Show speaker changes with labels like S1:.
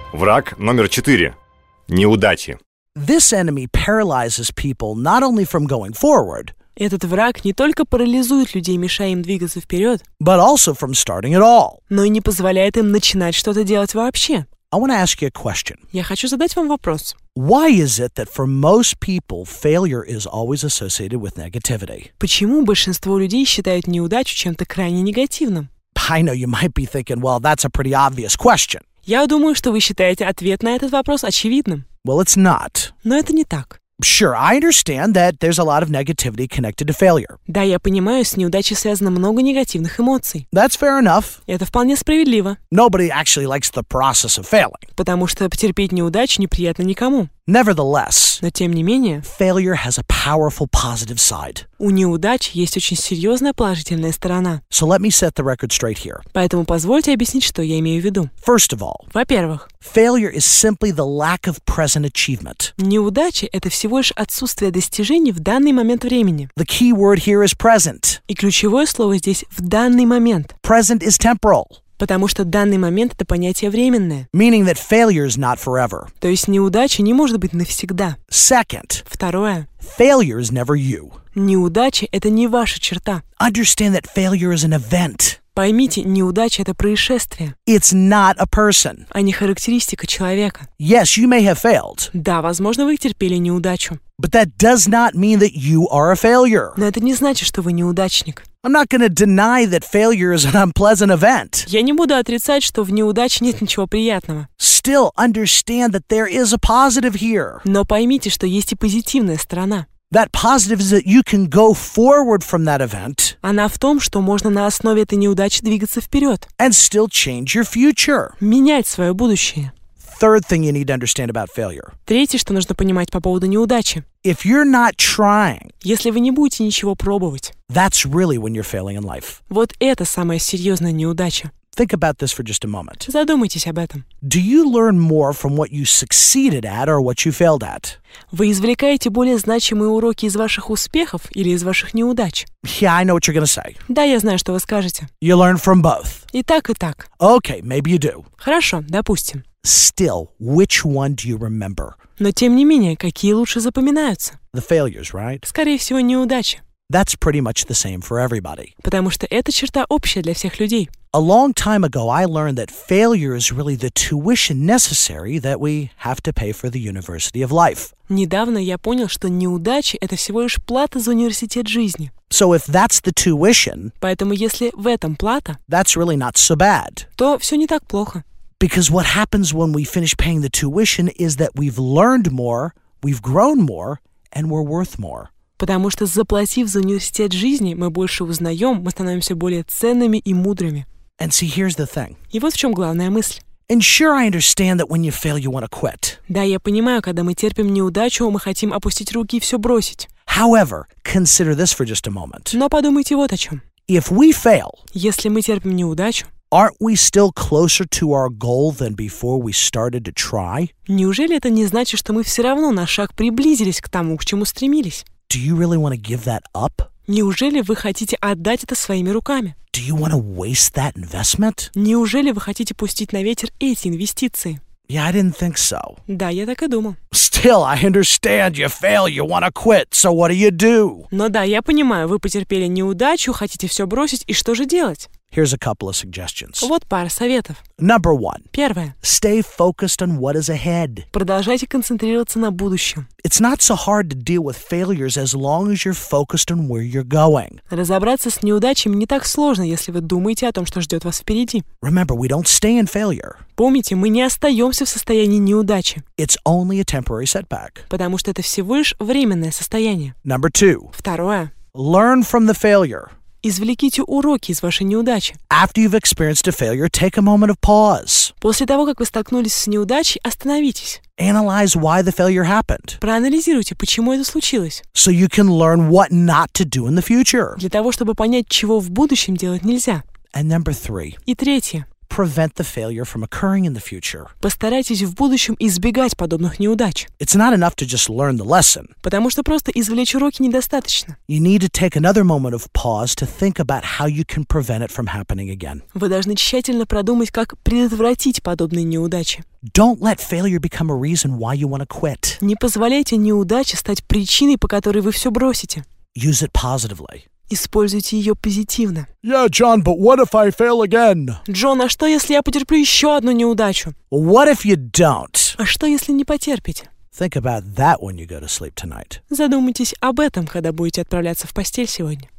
S1: Враг номер 4. Неудачи.
S2: This enemy paralyzes people not only from going forward,
S3: Этот враг не только парализует людей, мешая им двигаться вперед,
S2: but also from starting at all.
S3: но и не позволяет им начинать что-то делать вообще.
S2: I want to ask you a question.
S3: Я хочу задать вам вопрос.
S2: Why is it that for most people, failure is always associated with negativity?
S3: Почему большинство людей считают неудачу чем-то крайне негативным?
S2: I know you might be thinking, well, that's a pretty obvious question.
S3: Я думаю, что вы считаете ответ на этот вопрос очевидным.
S2: Well, it's not.
S3: Но это не так.
S2: Sure, I understand that there's a lot of negativity connected to failure.
S3: Да, я понимаю, с неудачей связано много негативных эмоций.
S2: That's fair enough.
S3: Это вполне справедливо,
S2: Nobody actually likes the process of failing.
S3: потому что потерпеть неудачу неприятно никому.
S2: Nevertheless,
S3: Но тем не менее,
S2: failure has a powerful positive side.
S3: у неудач есть очень серьезная положительная сторона.
S2: So let me set the record straight here.
S3: Поэтому позвольте объяснить, что я имею в виду.
S2: First of all,
S3: Во-первых,
S2: failure is simply the lack of present achievement.
S3: неудача — это всего лишь отсутствие достижений в данный момент времени.
S2: The key word here is present.
S3: И ключевое слово здесь «в данный момент»,
S2: Present is temporal,
S3: потому что данный момент — это понятие временное.
S2: meaning that failure is not forever.
S3: То есть неудача не может быть навсегда.
S2: Second,
S3: Второе.
S2: failure is never you.
S3: Неудача — это не ваша черта.
S2: Understand that failure is an event.
S3: Поймите, неудача — это происшествие,
S2: It's not a person.
S3: а не характеристика человека.
S2: Yes, you may have failed,
S3: Да, возможно, вы терпели неудачу,
S2: but that does not mean that you are a failure.
S3: но это не значит, что вы неудачник.
S2: I'm not going to deny that failure is an unpleasant event.
S3: Я не буду отрицать, что в неудаче нет ничего приятного.
S2: Still understand that there is a positive here.
S3: Но поймите, что есть и позитивная сторона.
S2: That positive is that you can go forward from that event
S3: Она в том, что можно на основе этой неудачи двигаться вперед,
S2: and still change your future.
S3: менять свое будущее.
S2: Third thing you need to understand about failure.
S3: Третье, что нужно понимать по поводу неудачи.
S2: If you're not trying,
S3: Если вы не будете ничего пробовать,
S2: that's really when you're failing in life.
S3: вот это самая серьезная неудача.
S2: Think about this for just a moment.
S3: Задумайтесь об этом.
S2: Do you learn more from what you succeeded at or what you failed at?
S3: Вы извлекаете более значимые уроки из ваших успехов или из ваших неудач?
S2: Yeah, I know what you're going to say.
S3: Да, я знаю, что вы скажете.
S2: You learn from both.
S3: И так, и так.
S2: Okay, maybe you do.
S3: Хорошо, допустим.
S2: Still, which one do you remember?
S3: Но тем не менее, какие лучше запоминаются?
S2: The failures, right?
S3: Скорее всего, неудачи.
S2: That's pretty much the same for everybody.
S3: Потому что эта черта общая для всех людей.
S2: A long time ago, I learned that failure is really the tuition necessary that we have to pay for the University of Life.
S3: Недавно я понял, что неудачи — это всего лишь плата за университет жизни.
S2: So if that's the tuition,
S3: Поэтому если в этом плата,
S2: that's really not so bad.
S3: то все не так плохо.
S2: Because what happens when we finish paying the tuition is that we've learned more, we've grown more, and we're worth more.
S3: Потому что, заплатив за университет жизни, мы больше узнаем, мы становимся более ценными и мудрыми.
S2: And see, here's the thing.
S3: И вот в чем главная мысль.
S2: And sure, I understand that when you fail, you want to quit.
S3: Да, я понимаю, когда мы терпим неудачу, мы хотим опустить руки и все бросить.
S2: However, consider this for just a moment.
S3: Но подумайте вот о чем.
S2: If we fail,
S3: Если мы терпим неудачу,
S2: aren't we still closer to our goal than before we started to try?
S3: неужели это не значит, что мы все равно на шаг приблизились к тому, к чему стремились?
S2: Do you really want to give that up?
S3: Неужели вы хотите отдать это своими руками?
S2: Do you want to waste that investment?
S3: Неужели вы хотите пустить на ветер эти инвестиции?
S2: Yeah, I didn't think so.
S3: Да, я так и думал.
S2: Still, I understand you fail, you want to quit, so what do?
S3: Но да, я понимаю, вы потерпели неудачу, хотите все бросить, и что же делать?
S2: Here's a couple of suggestions.
S3: Вот пара советов.
S2: Number one,
S3: Первое.
S2: stay focused on what is ahead.
S3: Продолжайте концентрироваться на будущем.
S2: It's not so hard to deal with failures as long as you're focused on where you're going.
S3: Разобраться с неудачами не так сложно, если вы думаете о том, что ждет вас впереди.
S2: Remember, we don't stay in failure.
S3: Помните, мы не остаемся в состоянии неудачи,
S2: It's only a temporary setback.
S3: потому что это всего лишь временное состояние.
S2: Number two,
S3: Второе.
S2: learn from the failure.
S3: Извлеките уроки из вашей неудачи.
S2: After you've experienced a failure, take a moment of pause.
S3: После того, как вы столкнулись с неудачей, остановитесь.
S2: Analyze why the failure happened
S3: Проанализируйте, почему это случилось,
S2: so you can learn what not to do in the future.
S3: для того, чтобы понять, чего в будущем делать нельзя.
S2: And number three,
S3: И третье.
S2: prevent the failure from occurring in the future.
S3: Постарайтесь в будущем избегать подобных неудач,
S2: It's not enough to just learn the lesson.
S3: потому что просто извлечь уроки недостаточно.
S2: You need to take another moment of pause to think about how you can prevent it from happening again.
S3: Вы должны тщательно продумать, как предотвратить подобные неудачи.
S2: Don't let failure become a reason why you want to quit.
S3: Не позволяйте неудаче стать причиной, по которой вы все бросите.
S2: Use it positively.
S3: Используйте ее позитивно.
S2: Yeah, John, but what if I fail again?
S3: Джон, а что, если я потерплю еще одну неудачу?
S2: Well, what if you don't?
S3: А что, если не потерпите?
S2: Think about that when you go to sleep tonight.
S3: Задумайтесь об этом, когда будете отправляться в постель сегодня.